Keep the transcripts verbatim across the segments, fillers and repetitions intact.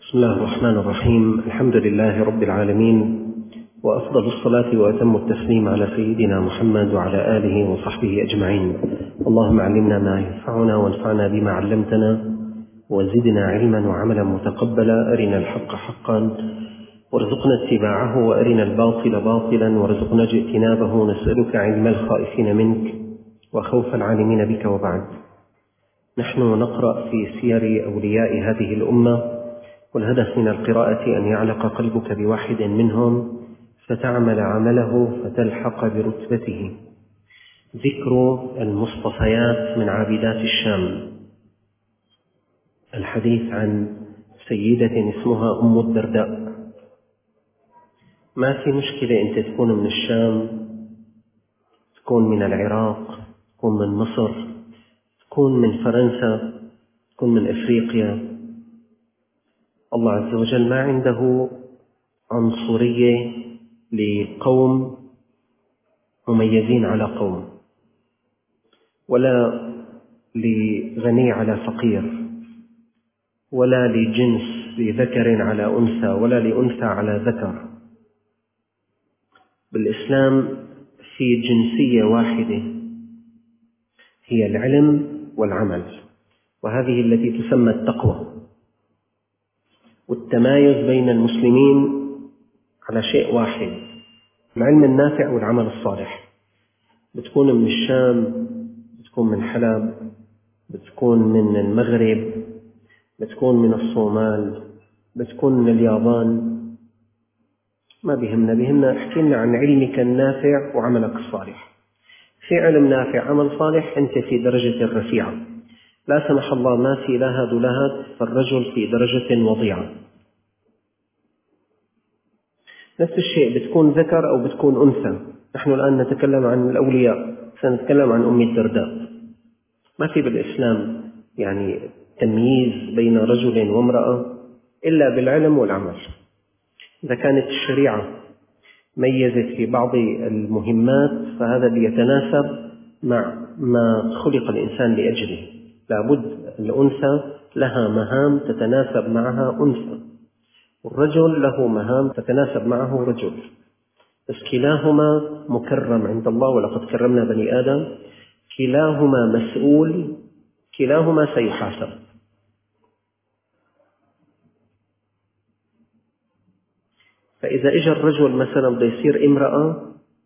بسم الله الرحمن الرحيم. الحمد لله رب العالمين، وأفضل الصلاة وأتم التسليم على سيدنا محمد وعلى آله وصحبه أجمعين. اللهم علمنا ما ينفعنا وانفعنا بما علمتنا وزدنا علما وعملا متقبلا. أرنا الحق حقا وارزقنا اتباعه، وأرنا الباطل باطلا وارزقنا اجتنابه. نسألك علم الخائفين منك وخوف العالمين بك. وبعد، نحن نقرأ في سير أولياء هذه الأمة، والهدف من القراءة أن يعلق قلبك بواحد منهم فتعمل عمله فتلحق برتبته. ذكر المصطفيات من عابدات الشام. الحديث عن سيدة اسمها أم الدرداء. ما في مشكلة أنت تكون من الشام، تكون من العراق، تكون من مصر، تكون من فرنسا، تكون من أفريقيا. الله عز وجل ما عنده عنصرية لقوم مميزين على قوم، ولا لغني على فقير، ولا لجنس لذكر على أنثى، ولا لأنثى على ذكر. بالإسلام في جنسية واحدة هي العلم والعمل، وهذه التي تسمى التقوى. والتمايز بين المسلمين على شيء واحد: العلم النافع والعمل الصالح. بتكون من الشام، بتكون من حلب، بتكون من المغرب، بتكون من الصومال، بتكون من اليابان، ما بيهمنا. بيهمنا احكي لنا عن علمك النافع وعملك الصالح. في علم نافع عمل صالح أنت في درجة رفيعة، لا سمح الله ما في لهد ولهد، فالرجل في درجة وضيعة. نفس الشيء بتكون ذكر أو بتكون أنثى. نحن الآن نتكلم عن الأولياء، سنتكلم عن أم الدرداء. ما في بالإسلام يعني تمييز بين رجل وامرأة إلا بالعلم والعمل. إذا كانت الشريعة ميزت في بعض المهمات فهذا بيتناسب مع ما خلق الإنسان لأجله. لابد الأنثى لها مهام تتناسب معها أنثى، والرجل له مهام تتناسب معه رجل، بس كلاهما مكرم عند الله. ولقد كرمنا بني آدم. كلاهما مسؤول، كلاهما سيحاسب. فإذا إجا الرجل مثلا بده يصير امرأة،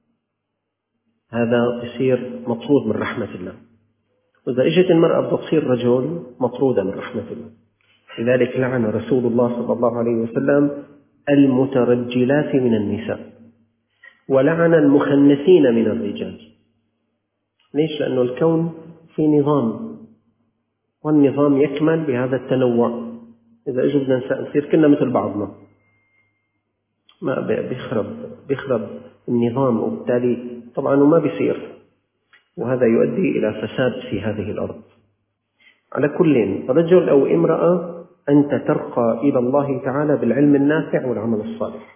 هذا يصير مطرود من رحمة الله. وإذا إجت المرأة بدها تصير رجل، مطرودة من رحمة الله. لذلك لعن رسول الله صلى الله عليه وسلم المترجلات من النساء، ولعن المخنثين من الرجال. ليش؟ لأنه الكون في نظام، والنظام يكمل بهذا التنوع. إذا إجوا بدنا نصير كلنا مثل بعضنا، ما بيخرب بيخرب النظام، وبالتالي طبعا ما بيصير، وهذا يؤدي إلى فساد في هذه الأرض. على كل رجل أو امرأة، أنت ترقى إلى الله تعالى بالعلم النافع والعمل الصالح،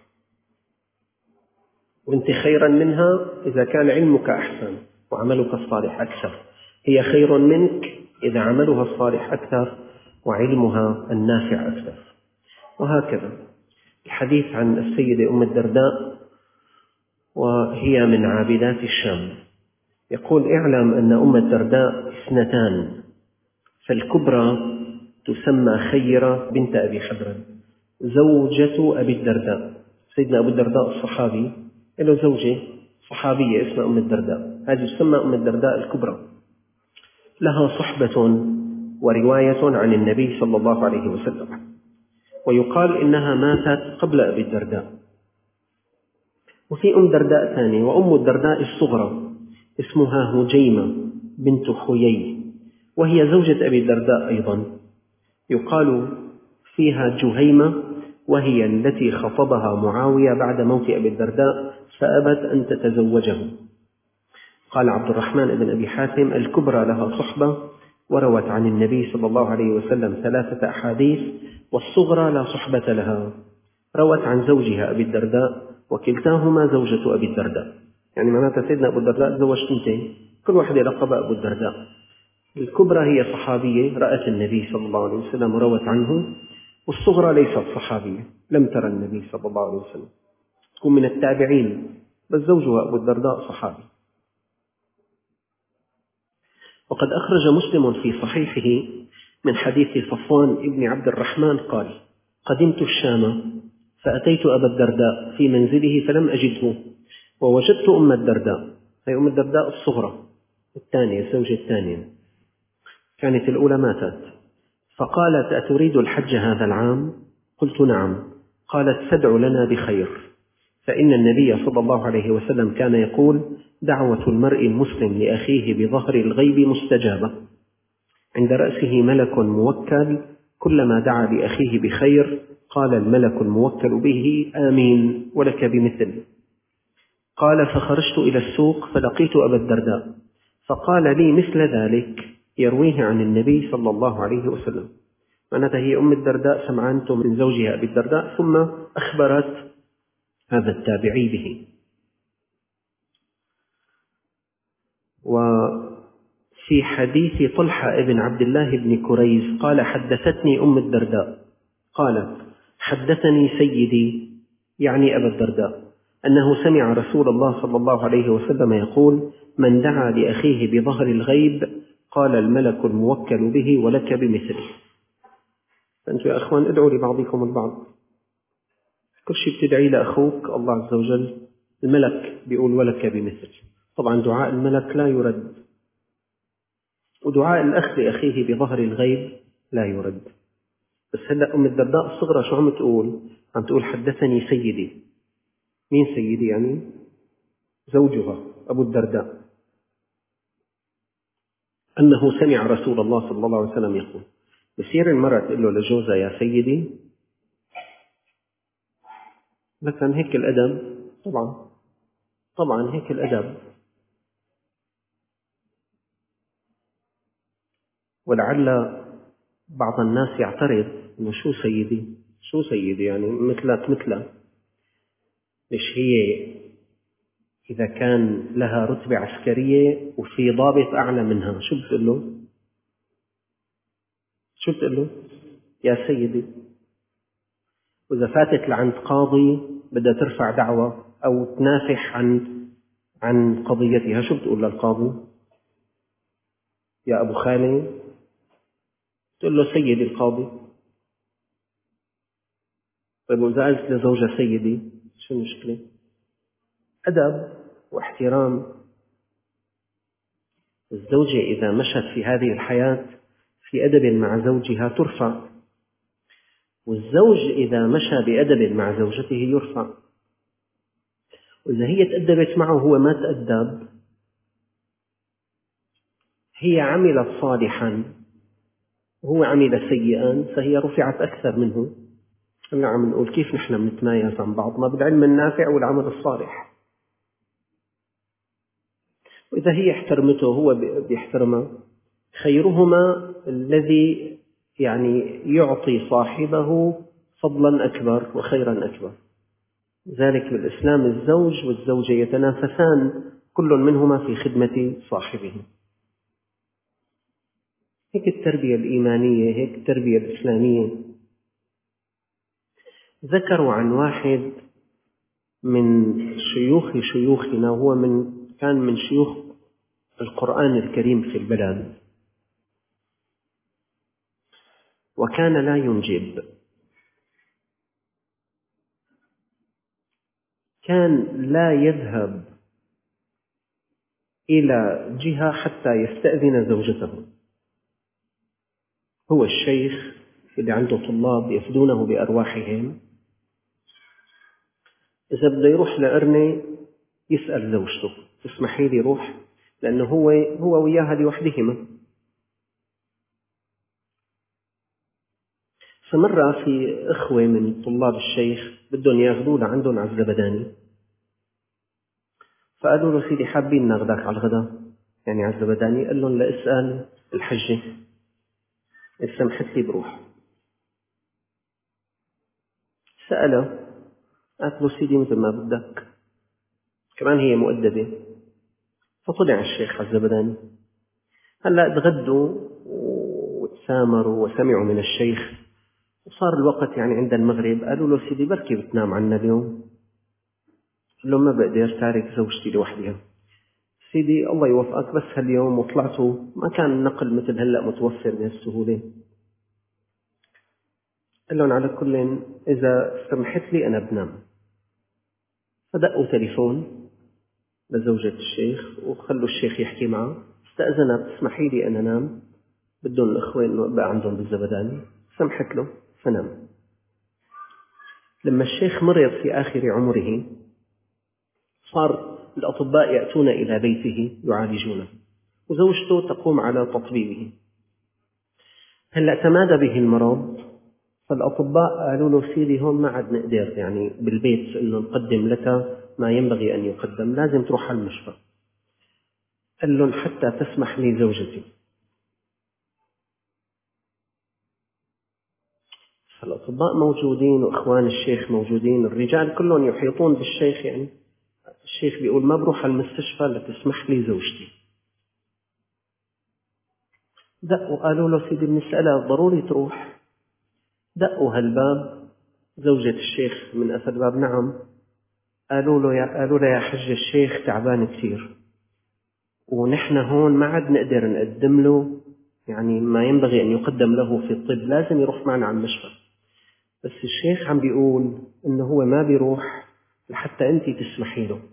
وأنت خيرا منها إذا كان علمك أحسن وعملك الصالح أكثر. هي خير منك إذا عملها الصالح أكثر وعلمها النافع أكثر، وهكذا. الحديث عن السيدة أم الدرداء، وهي من عابدات الشام. يقول: اعلم أن أم الدرداء اثنتان، فالكبرى تسمى خيرة بنت أبي حدرم، زوجة أبي الدرداء. سيدنا أبو الدرداء الصحابي له زوجة صحابية اسمها أم الدرداء، هذه تسمى أم الدرداء الكبرى. لها صحبة ورواية عن النبي صلى الله عليه وسلم، ويقال إنها ماتت قبل أبي الدرداء. وفي أم درداء ثانية، وأم الدرداء الصغرى اسمها هجيمة بنت حيي، وهي زوجة أبي الدرداء أيضا. يقال فيها جهيمة، وهي التي خطبها معاوية بعد موت أبي الدرداء فأبت أن تتزوجه. قال عبد الرحمن بن أبي حاتم: الكبرى لها صحبة، وروت عن النبي صلى الله عليه وسلم ثلاثة أحاديث، والصغرى لا صحبة لها. روت عن زوجها أبي الدرداء، وكلتاهما زوجة أبي الدرداء. يعني معناتها سيدنا أبو الدرداء تزوج اثنتين، كل واحدة لقب أبو الدرداء. الكبرى هي صحابية رأت النبي صلى الله عليه وسلم وروت عنه، والصغرى ليست صحابية، لم ترى النبي صلى الله عليه وسلم، تكون من التابعين، بس زوجها أبو الدرداء صحابي. وقد أخرج مسلم في صحيحه من حديث صفوان بن عبد الرحمن قال: قدمت الشام فأتيت أبا الدرداء في منزله فلم أجده، ووجدت أم الدرداء، هي أم الدرداء الصغرى الثانية، الزوجة الثانية، كانت الأولى ماتت، فقالت: أتريد الحج هذا العام؟ قلت: نعم. قالت: فادع لنا بخير، فإن النبي صلى الله عليه وسلم كان يقول: دعوة المرء المسلم لأخيه بظهر الغيب مستجابة، عند رأسه ملك موكل، كلما دعا لأخيه بخير قال الملك الموكل به: آمين ولك بمثل. قال: فخرجت إلى السوق فلقيت أبا الدرداء فقال لي مثل ذلك يرويه عن النبي صلى الله عليه وسلم. معناتها هي أم الدرداء سمعانته من زوجها أبي الدرداء، ثم أخبرت هذا التابعي به. وفي حديث طلحة ابن عبد الله بن كريز قال: حدثتني أم الدرداء قالت: حدثني سيدي، يعني أبا الدرداء، أنه سمع رسول الله صلى الله عليه وسلم يقول: من دعا لأخيه بظهر الغيب قال الملك الموكل به: ولك بمثل. فأنتم يا أخوان ادعوا لبعضكم البعض، كل شيء بتدعي لأخوك الله عز وجل الملك بيقول: ولك بمثل. طبعا دعاء الملك لا يرد، ودعاء الأخ لأخيه بظهر الغيب لا يرد. بس هلأ أم الدرداء الصغرى شو عم تقول؟ عم تقول: حدثني سيدي. مين سيدي؟ يعني زوجها أبو الدرداء، أنه سمع رسول الله صلى الله عليه وسلم يقول. بصير المرأة تقول له لجوزها: يا سيدي؟ لكن هيك الأدب، طبعا طبعا هيك الأدب. ولعل بعض الناس يعترض إنه شو سيدي؟ شو سيدي يعني مثلك مثلها؟ ليش هي إذا كان لها رتبة عسكرية وفي ضابط أعلى منها شو بتقول له؟ شو بتقول له؟ يا سيدي. وإذا فاتت لعند قاضي بدها ترفع دعوة أو تنافح عن عن قضيتها شو بتقول للقاضي؟ يا أبو خالي. تقول له: سيدي القاضي. طيب وإذا قالت لزوجها: سيدي، شو المشكلة؟ أدب واحترام. الزوجة إذا مشت في هذه الحياة في أدب مع زوجها ترفع، والزوج إذا مشى بأدب مع زوجته يرفع. وإذا هي تأدبت معه وهو ما تأدب، هي عملت صالحا وهو عمل سيئا، فهي رفعت أكثر منه. هلا عم نقول كيف نحن بنتمايز عن بعضنا بالعلم النافع والعمل الصالح. وإذا هي احترمته وهو بيحترمها، خيرهما الذي يعني يعطي صاحبه فضلا أكبر وخيرا أكبر. ذلك بالإسلام الزوج والزوجة يتنافسان كل منهما في خدمة صاحبه. هيك التربية الإيمانية، هيك التربية الإسلامية. ذكروا عن واحد من شيوخ شيوخنا، وهو من كان من شيوخ القرآن الكريم في البلد، وكان لا ينجب. كان لا يذهب إلى جهة حتى يستأذن زوجته. هو الشيخ اللي عنده طلاب يفدونه بأرواحهم، إذا بده يروح لأرني يسأل زوجته: تسمحي لي روح؟ لأنه هو هو وياها لوحدهما. فمرة في إخوة من طلاب الشيخ بدهم ياخذوه لعندهم على الزبداني، فقالوا له: سيدي حابين ناخذك على الغداء، يعني على الزبداني. قال لهم: لأسأل الحجة، إذا سمحت لي بروح. سأله، قالت له: سيدي مثل ما بدك. كمان هي مؤدبة. فطلع الشيخ على الزبداني. هلأ تغدوا وتسامروا وسمعوا من الشيخ وصار الوقت يعني عند المغرب، قالوا له سيدي بركي بتنام عنا اليوم؟ قال له ما بقدر، تارك زوجتي لوحدها. سيدي الله يوفقك، بس هاليوم وطلعتوا، ما كان النقل مثل هلأ متوفر بهالسهولة. قال لهم على كل إذا سمحت لي أنا بنام. فدقوا تليفون لزوجة الشيخ وخلوا الشيخ يحكي معه، استأذنت تسمحي لي أنا نام، بدهم الأخوة إنه أبقى عندهم بالزبداني. سمحت له فنام. لما الشيخ مرض في آخر عمره صار الأطباء يأتون إلى بيته يعالجونه، وزوجته تقوم على تطبيبه. هلأ تمادى به المرض، فالأطباء قالوا له سيدي هون ما عاد نقدر يعني بالبيت إنه نقدم لك ما ينبغي أن يقدم، لازم تروح على المشفى. قال لهم حتى تسمح لي زوجتي. فالأطباء موجودين وإخوان الشيخ موجودين، الرجال كلهم يحيطون بالشيخ، يعني الشيخ بيقول ما بروح على المستشفى لتسمح لي زوجتي. دقوا قالوا له سيدي بنسألها ضروري تروح. دقوا هالباب، زوجة الشيخ من أثر الباب نعم. قالوا له يا قالوا له يا حج الشيخ تعبان كثير، ونحن هون ما عاد نقدر نقدم له يعني ما ينبغي أن يقدم له في الطب، لازم يروح معنا على المشفى. بس الشيخ عم بيقول إنه هو ما بيروح لحتى أنت تسمحي له.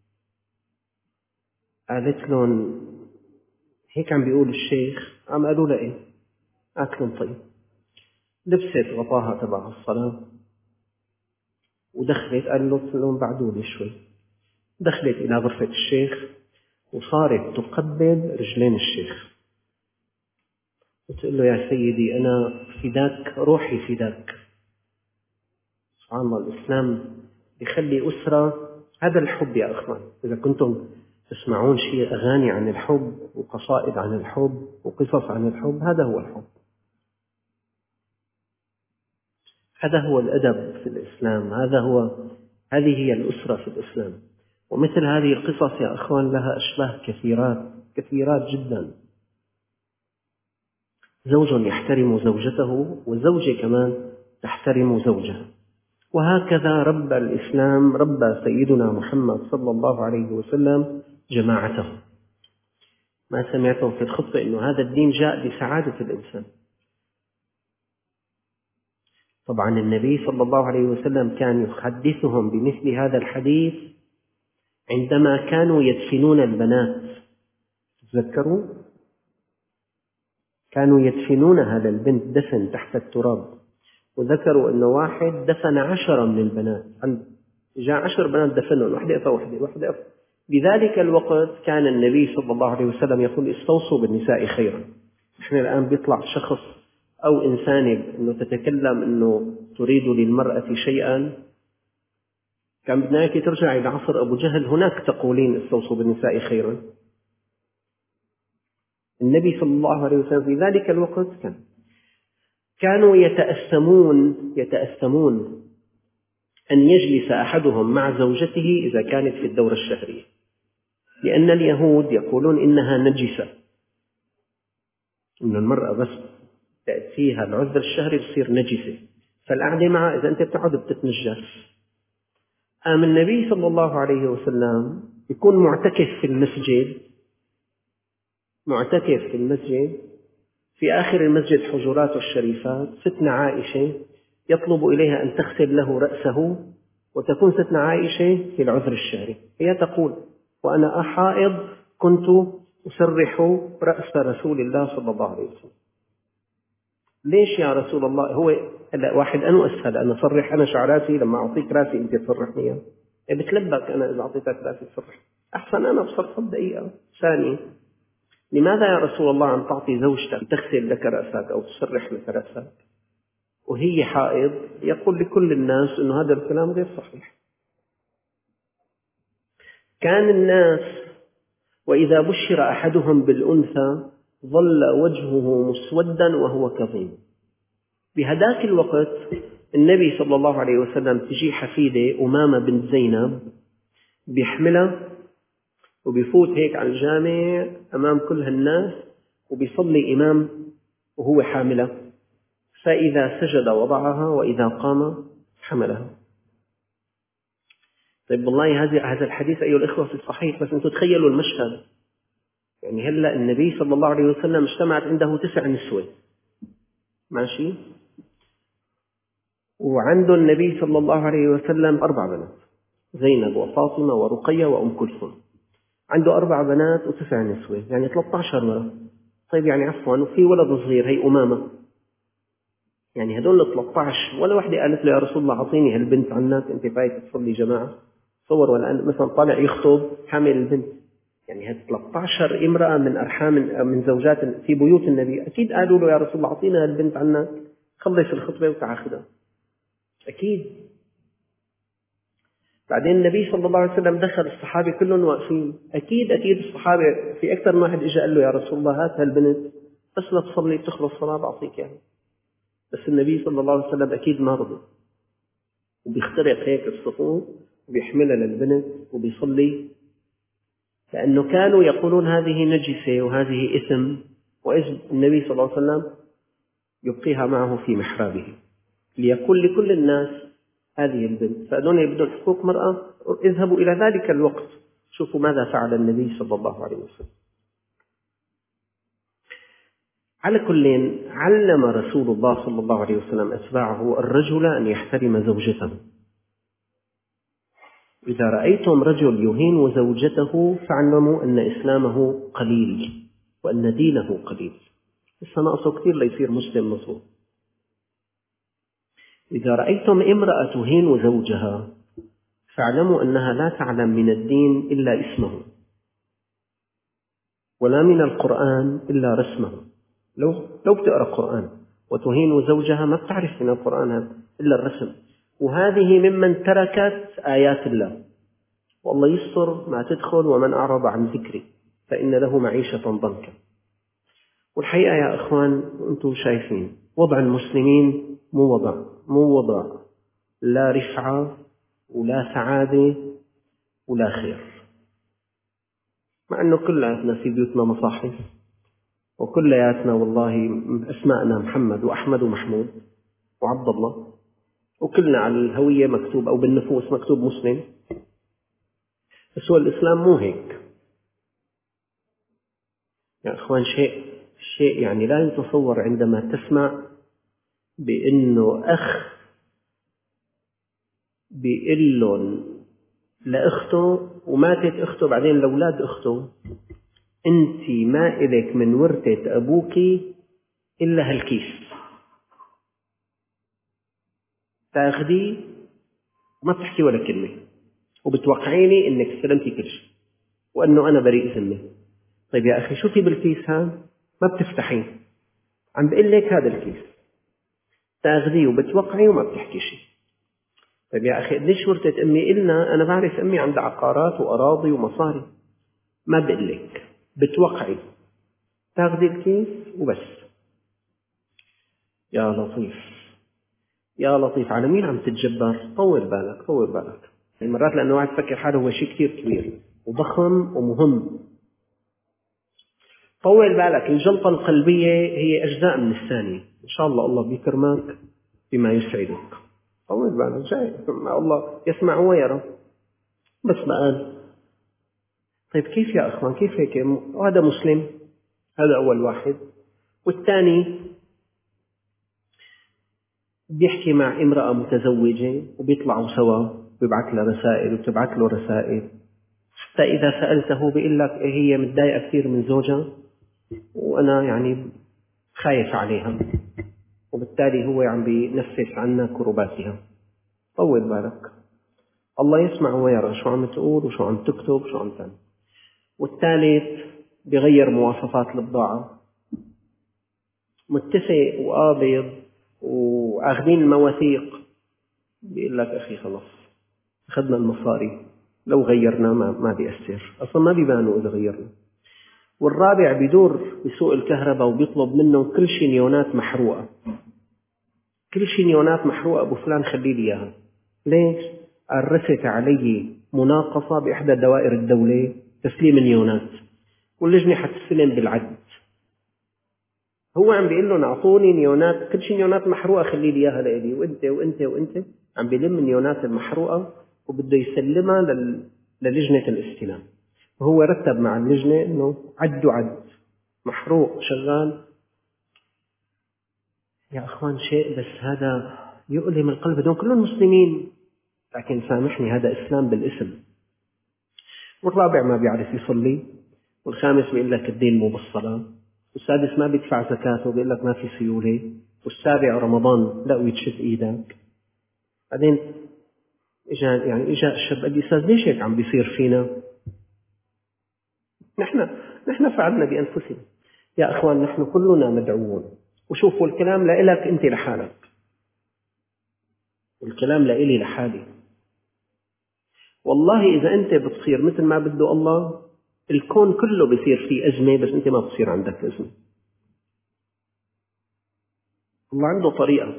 قالت لهم هيك عم بيقول الشيخ؟ عم قالوا له إيه؟ قالت لهم طيب. لبست غطاها تبع الصلاة ودخلت، قال لهم بعدوا لي شوي. دخلت إلى غرفة الشيخ وصارت تقبل رجلين الشيخ وتقول له يا سيدي أنا فداك، روحي فداك. سبحان الله، الإسلام يخلي أسرة. هذا الحب يا أخوان، إذا كنتم تسمعون شيء أغاني عن الحب وقصائد عن الحب وقصص عن الحب، هذا هو الحب، هذا هو الأدب في الإسلام، هذا هو هذه هي الأسرة في الإسلام. ومثل هذه القصص يا أخوان لها أشباه كثيرات كثيرات جدا. زوج يحترم زوجته وزوجة كمان تحترم زوجها، وهكذا ربى الإسلام، ربى سيدنا محمد صلى الله عليه وسلم جماعته. ما سمعتم في الخطبة أنه هذا الدين جاء لسعادة الإنسان. طبعا النبي صلى الله عليه وسلم كان يحدثهم بمثل هذا الحديث عندما كانوا يدفنون البنات. تذكروا كانوا يدفنون هذا البنت دفن تحت التراب، وذكروا أنه واحد دفن عشرة من البنات، جاء عشر بنات دفنهم، واحدة أفا واحدة واحدة أفا. بذلك الوقت كان النبي صلى الله عليه وسلم يقول استوصوا بالنساء خيرا. نحن الآن بيطلع شخص أو إنسانة أنه تتكلم أنه تريد للمرأة شيئا، كان بدنا إياك ترجع إلى عصر أبو جهل، هناك تقولين استوصوا بالنساء خيرا. النبي صلى الله عليه وسلم في ذلك الوقت كان كانوا يتأسمون يتأسمون أن يجلس أحدهم مع زوجته إذا كانت في الدورة الشهرية، لأن اليهود يقولون إنها نجسة، إن المرأة بس تأتيها العذر الشهري بتصير نجسة، فالقعدة معها إذا أنت بتقعد بتتنجس. قام النبي صلى الله عليه وسلم يكون معتكف في المسجد معتكف في المسجد في آخر المسجد حجراته الشريفات، ستنا عائشة يطلب إليها أن تغسل له رأسه، وتكون ستنا عائشة في العذر الشهري. هي تقول وأنا حائض كنت أسرح رأس رسول الله صلى الله عليه وسلم. ليش يا رسول الله؟ هو هلا واحد أنا أسهل أنا أصرح أنا شعراتي لما أعطيك رأسي أنت تصرحني، بتلبك أنا إذا أعطيتك رأسي تصرح أحسن أنا بصرف دقيقة ثانية. لماذا يا رسول الله أن تعطي زوجتك تغسل لك رأسك أو تسرح لك رأسك وهي حائض؟ يقول لكل الناس أن هذا الكلام غير صحيح. كان الناس وإذا بشر أحدهم بالأنثى ظل وجهه مسودا وهو كظيم. بهذاك الوقت النبي صلى الله عليه وسلم تجي حفيدة أمامة بنت زينب بيحملها وبيفوت هيك على الجامع أمام كل هالناس وبيصلي إمام وهو حامله. فإذا سجد وضعها وإذا قام حملها. طيب والله هذا هذا الحديث أيها الإخوة في الصحيح، بس أنتم تخيلوا المشهد. يعني هلأ النبي صلى الله عليه وسلم اجتمعت عنده تسع نسوة، ماشي، وعنده النبي صلى الله عليه وسلم أربع بنات، زينب وفاطمة ورقية وأم كلثوم. عنده أربع بنات وتسع نسوة، يعني ثلاثة عشر مرة. طيب يعني عفوا، وفي ولد صغير هي أمامة. يعني هدول ال ثلاثة عشر ولا وحدة قالت له يا رسول الله أعطيني هالبنت عنك، أنت فايت تصلي جماعة؟ تصور والآن مثلا طالع يخطب حامل البنت. يعني هاد ثلاثة عشر امرأة من أرحام من زوجات في بيوت النبي، أكيد قالوا له يا رسول الله أعطينا هالبنت عنك، خلص الخطبة وتعاخدها. أكيد. بعدين النبي صلى الله عليه وسلم دخل، الصحابة كلهم واقفين. أكيد أكيد الصحابة في أكثر من واحد إجا قال له يا رسول الله هات هالبنت بس لا تصلي بتخلص صلاة بعطيك يعني. بس النبي صلى الله عليه وسلم أكيد ما رضي، وبيخترق هيك الصفوف وبيحملها للبنت وبيصلي، لأنه كانوا يقولون هذه نجسة وهذه إثم، وإذ النبي صلى الله عليه وسلم يبقيها معه في محرابه ليكون لكل الناس هذه البنت. فأدون يبدون حقوق مرأة، اذهبوا إلى ذلك الوقت شوفوا ماذا فعل النبي صلى الله عليه وسلم. على كل، علم رسول الله صلى الله عليه وسلم أتباعه الرجل أن يحترم زوجته. إذا رأيتم رجل يهين زوجته فاعلموا أن إسلامه قليل وأن دينه قليل، لسه ناقصه كثير ليصير مسلم مظبوط. إذا رأيتم امرأة تهين زوجها فاعلموا أنها لا تعلم من الدين إلا اسمه، ولا من القرآن إلا رسمه. لو لو بتقرأ قرآن وتهين زوجها ما بتعرف من القرآن إلا الرسم، وهذه ممن تركت آيات الله. والله يستر ما تدخل ومن أعرض عن ذكري فإن له معيشة ضنكا. والحقيقة يا أخوان أنتم شايفين وضع المسلمين مو وضع مو وضع لا رفعة ولا سعادة ولا خير، مع أنه كلياتنا في بيوتنا مصاحف، وكلياتنا والله أسماءنا محمد وأحمد ومحمود وعبد الله، وكلنا على الهوية مكتوب أو بالنفوس مكتوب مسلم. بس هو الإسلام مو هيك يا أخوان. شيء شيء يعني لا يتصور عندما تسمع بأنه أخ بيقول لأخته وماتت أخته بعدين لأولاد أخته أنت ما إلك من ورثة أبوك إلا هالكيس، تاخديه وما بتحكي ولا كلمة وبتوقعيني إنك استلمتي كل شيء وأنه أنا بريء ذمة. طيب يا أخي شو في بالكيس هذا؟ ما بتفتحيه، عم بقول لك هذا الكيس تاخديه وبتوقعي وما بتحكي شيء. طيب يا أخي ليش ورثة أمي؟ إلنا أنا بعرف أمي عندها عقارات وأراضي ومصاري، ما بقول لك، بتوقعي تاخدي الكيس وبس. يا لطيف يا لطيف، على مين عم تتجبر؟ طول بالك طول بالك. مرات لأنه واحد فكر حاله هو شيء كثير كبير وضخم ومهم. طول بالك، الجلطة القلبية هي أجزاء من الثانية، إن شاء الله الله بيكرمك بما يسعدك. طول بالك، جاي الله يسمع ويرى. بس ما قال. طيب كيف يا أخوان كيف هيك؟ هذا مسلم، هذا أول واحد. والثاني بيحكي مع امرأة متزوجة وبيطلعوا سوا، بيبعث لها رسائل وبتبعث له رسائل، حتى إذا سألته بيقول لك هي متضايقة كثير من زوجها وأنا يعني خايف عليها، وبالتالي هو عم بينفس عنا كرباتها. طول بالك، الله يسمع ويرى شو عم تقول وشو عم تكتب شو عم تعمل. والثالث بيغير مواصفات البضاعة، متفق وقابض وأخذين المواثيق، بيقول لك أخي خلص أخذنا المصاري لو غيرنا ما ما بيأثر، أصلا ما بيبانوا إذا غيرنا. والرابع بيدور بسوق الكهرباء وبيطلب منه كل شيء نيونات محروقة، كل شيء نيونات محروقة أبو فلان خلي لي إياها. ليش؟ عرفت علي مناقصة بإحدى دوائر الدولة تسليم النيونات واللجنة حتستلم بالعد. هو عم بيقول لهم أعطوني نيونات، كل شيء نيونات محروقة خلي لي إياها لإلي، وأنت وأنت وأنت عم بيلم النيونات المحروقة وبده يسلمها لل... للجنة الاستلام. وهو رتب مع اللجنة إنه عدوا عد محروق شغال. يا أخوان شيء بس هذا يؤلم القلب، هذول كلهم مسلمين، لكن سامحني هذا إسلام بالاسم. والرابع ما بيعرف يصلي، والخامس بيقول لك الدين مو بالصلاة، والسادس ما بيدفع زكاته بيقول لك ما في سيولة، والسابع رمضان لا ويتشد إيدك. بعدين إجا يعني إجا الشاب قال لي أستاذ ليش هيك عم بيصير فينا؟ نحن نحن فعلنا بأنفسنا. يا أخوان نحن كلنا مدعوون، وشوفوا الكلام لإلك أنت لحالك، والكلام لإلي لحالي. والله إذا أنت بتصير مثل ما بده الله، الكون كله بيصير فيه أزمة، بس أنت ما بتصير عندك أزمة. الله عنده طريقة،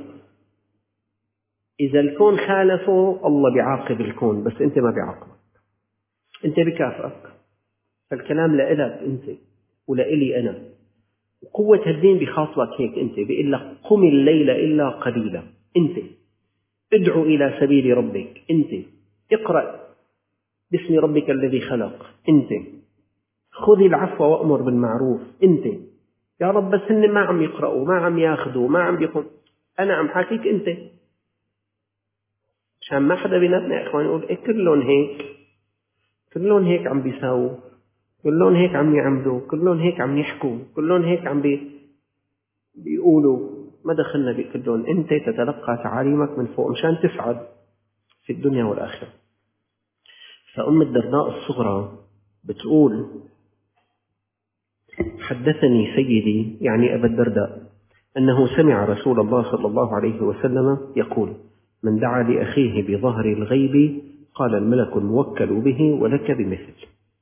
إذا الكون خالفه الله بيعاقب الكون، بس أنت ما بيعاقبك، أنت بكافئك. فالكلام لإلك أنت ولإلي أنا. وقوة الدين بخاطبك هيك، أنت بيقول لك قم الليل إلا قليلا، أنت ادعو إلى سبيل ربك، أنت اقرأ باسم ربك الذي خلق، أنت خذ العفو وأمر بالمعروف، أنت يا رب بس هن ما عم يقرأوا، ما عم ياخذوا، ما عم بيقوم. أنا عم حاكيك أنت، عشان ما حدا بيناتنا يا إخوان يقول إيه كلهم هيك، كلهم هيك عم بيساووا، كلهم هيك عم يعملوا، كلهم هيك عم يحكوا، كلهم هيك عم بي بيقولوا. ما دخلنا بكلهم، أنت تتلقى تعاليمك من فوق مشان تسعد في الدنيا والآخرة. فأم الدرداء الصغرى بتقول حدثني سيدي يعني أبا الدرداء أنه سمع رسول الله صلى الله عليه وسلم يقول من دعا لأخيه بظهر الغيب قال الملك الموكل به ولك بمثل.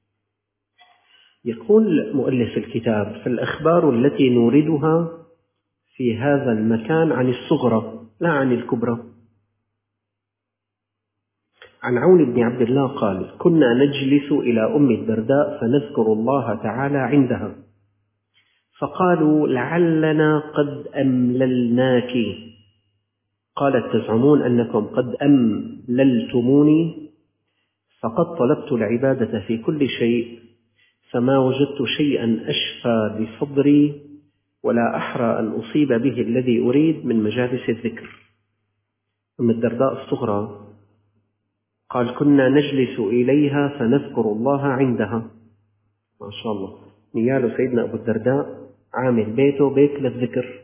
يقول مؤلف الكتاب فالأخبار التي نوردها في هذا المكان عن الصغرى لا عن الكبرى. عن عون بن عبد الله قال كنا نجلس إلى أم الدرداء فنذكر الله تعالى عندها، فقالوا لعلنا قد أمللناك. قالت تزعمون أنكم قد أمللتموني؟ فقد طلبت العبادة في كل شيء فما وجدت شيئا أشفى بصدري ولا أحرى أن أصيب به الذي أريد من مجالس الذكر. أم الدرداء الصغرى قال كنا نجلس إليها فنذكر الله عندها. ما شاء الله، نياله سيدنا أبو الدرداء عامل بيته بيت للذكر.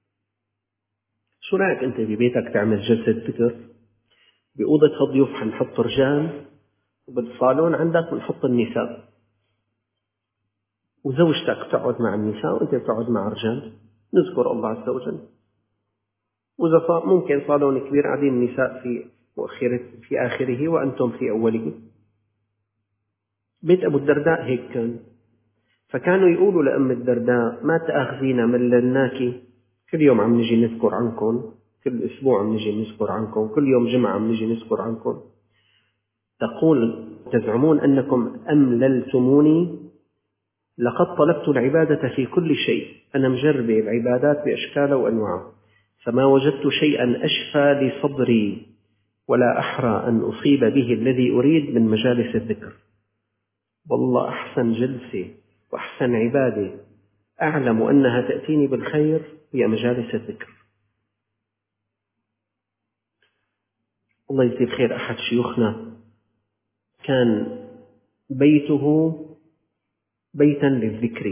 شو رأيك أنت ببيتك تعمل جلسة ذكر؟ بأوضة الضيوف حنحط رجال، وبالصالون عندك بنحط النساء، وزوجتك تقعد مع النساء وأنت بتقعد مع الرجال، نذكر الله عز وجل. وإذا ممكن صالون كبير قاعدين النساء في مؤخرة في آخره وأنتم في أوله. بيت أبو الدرداء هيك كان. فكانوا يقولوا لأم الدرداء ما تأخذينا مللناك، كل يوم عم نجي نذكر عنكم، كل أسبوع عم نجي نذكر عنكم، كل يوم جمعة عم نجي نذكر عنكم. تقول تزعمون أنكم أمللتموني؟ لقد طلبت العبادة في كل شيء، أنا مجربة العبادات بأشكال وأنواع، فما وجدت شيئا أشفى لصدري ولا أحرى أن أصيب به الذي أريد من مجالس الذكر. والله أحسن جلسة وأحسن عبادة أعلم أنها تأتيني بالخير هي مجالس الذكر. الله يجزيه خير، أحد شيوخنا كان بيته بيتا للذكر،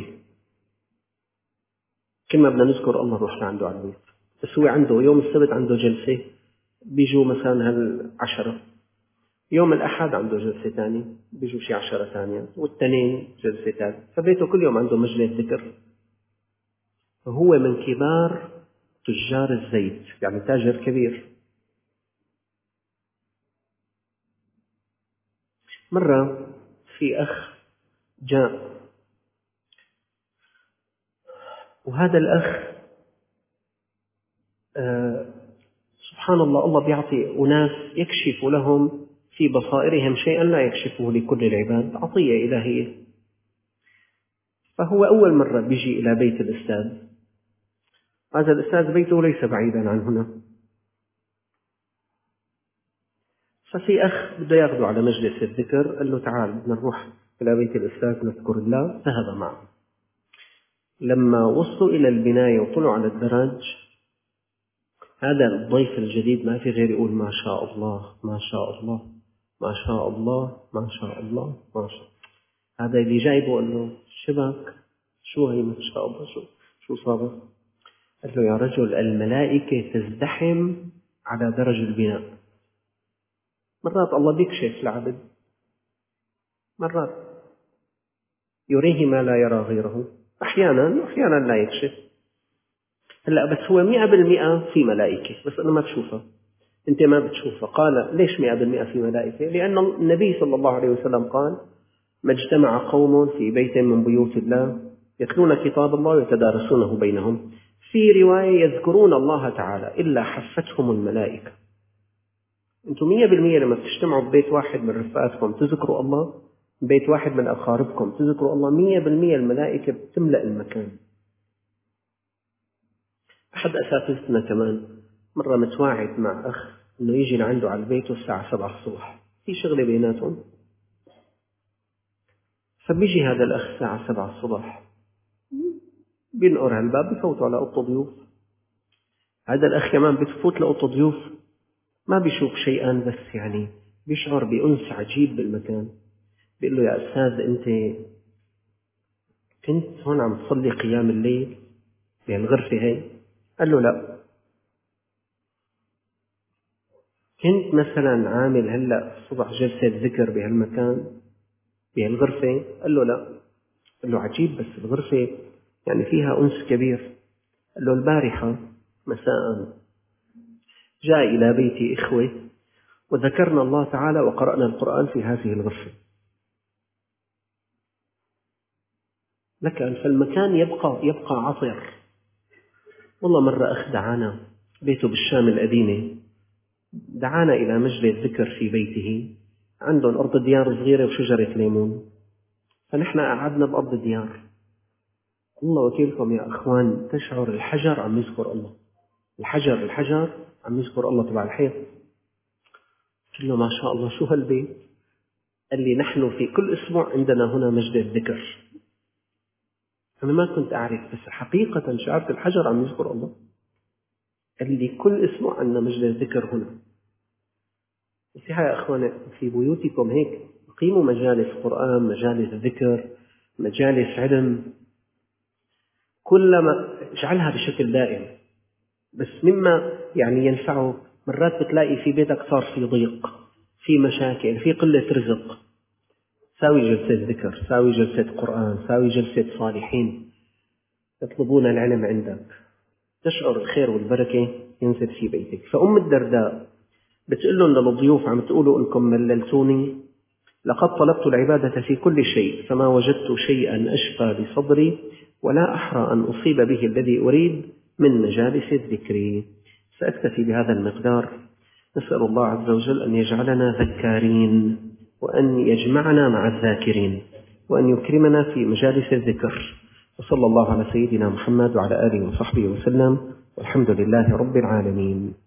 كما بدنا نذكر الله نروح لعنده على البيت. بس هو عنده يوم السبت عنده جلسة بيجوا مثلا هالعشرة، يوم الأحد عنده جلسة ثانية بيجوا شي عشرة ثانية، والتنين جلسة ثالثة، فبيته كل يوم عنده مجلس ذكر. فهو من كبار تجار الزيت، يعني تاجر كبير. مرة في أخ جاء، وهذا الأخ آه سبحان الله الله بيعطي أناس يكشف لهم في بصائرهم شيئا لا يكشفه لكل العباد، عطية إلهية. فهو أول مرة بيجي إلى بيت الأستاذ، هذا الأستاذ بيته ليس بعيدا عن هنا، ففي أخ بده ياخده على مجلس الذكر، قال له تعال بدنا نروح إلى بيت الأستاذ نذكر الله، ذهب معه. لما وصلوا إلى البناية وطلعوا على الدرج، هذا الضيف الجديد ما في غير يقول ما شاء الله ما شاء الله ما شاء الله ما شاء الله ما شاء الله. هذا اللي جايبه قال له شبك شو هي ما شاء الله، شو شو صار؟ قال له يا رجل الملائكة تزدحم على درج البناء. مرات الله بيكشف لعبد، مرات يريه ما لا يرى غيره، أحيانا أحيانا لا يكشف. هلأ بس هو مئة بالمئة في ملائكة، بس أنا ما بشوفها، أنت ما بتشوفها. قال ليش مئة بالمئة في ملائكة؟ لأن النبي صلى الله عليه وسلم قال ما اجتمع قوم في بيت من بيوت الله يتلون كتاب الله ويتدارسونه بينهم، في رواية يذكرون الله تعالى إلا حفتهم الملائكة. أنتم مئة بالمئة لما تجتمعوا ببيت واحد من رفقاتكم تذكروا الله، بيت واحد من أقاربكم تذكروا الله، مئة بالمئة الملائكة بتملأ المكان. أحد أساتذتنا كمان مرة متواعد مع أخ إنه يجي لعنده على البيت الساعة سبعة الصبح، في شغلة بيناتهم، فبيجي هذا الأخ الساعة سبعة الصبح بينقر هالباب بفوتوا على أوضة ضيوف. هذا الأخ كمان بتفوت لأوضة ضيوف ما بيشوف شيئا، بس يعني بيشعر بأنس عجيب بالمكان. بيقول له يا أستاذ أنت كنت هون عم تصلي قيام الليل بهالغرفة هي؟ قال له لا. كنت مثلا عامل هلأ الصبح جلسة ذكر بهالمكان بهالغرفة؟ قال له لا. قال له عجيب، بس الغرفة يعني فيها أنس كبير. قال له البارحة مساء جاء إلى بيتي إخوة وذكرنا الله تعالى وقرأنا القرآن في هذه الغرفة. لك أن فالمكان يبقى يبقى عطر. والله مرة أخ دعانا بيته بالشام القديمة، دعانا إلى مجلس ذكر في بيته، عندهم أرض ديار صغيرة وشجرة ليمون، فنحن قعدنا بأرض ديار. الله وكيلكم يا أخوان، تشعر الحجر عم يذكر الله، الحجر الحجر عم يذكر الله تبع الحيط. قلت له ما شاء الله شو هالبيت؟ قال لي نحن في كل أسبوع عندنا هنا مجلس ذكر. أنا ما كنت أعرف، بس حقيقة شعرت الحجر عم يذكر الله. قال لي كل أسبوع عندنا مجلس ذكر هنا. نصيحة يا أخوان، في بيوتكم هيك قيموا مجالس قرآن، مجالس ذكر، مجالس علم، كلما اجعلها بشكل دائم. بس مما يعني ينفعه، مرات بتلاقي في بيتك صار في ضيق، في مشاكل، في قلة رزق، ساوي جلسة ذكر، ساوي جلسة قرآن، ساوي جلسة صالحين يطلبون العلم عندك، تشعر الخير والبركة ينزل في بيتك. فأم الدرداء بتقول لهم للضيوف عم تقولوا إنكم مللتوني، لقد طلبت العبادة في كل شيء فما وجدت شيئا أشفى بصدري ولا أحرى أن أصيب به الذي أريد من مجالس الذكر. سأكتفي بهذا المقدار. نسأل الله عز وجل أن يجعلنا ذكارين، وأن يجمعنا مع الذاكرين، وأن يكرمنا في مجالس الذكر. وصلى الله على سيدنا محمد وعلى آله وصحبه وسلم، والحمد لله رب العالمين.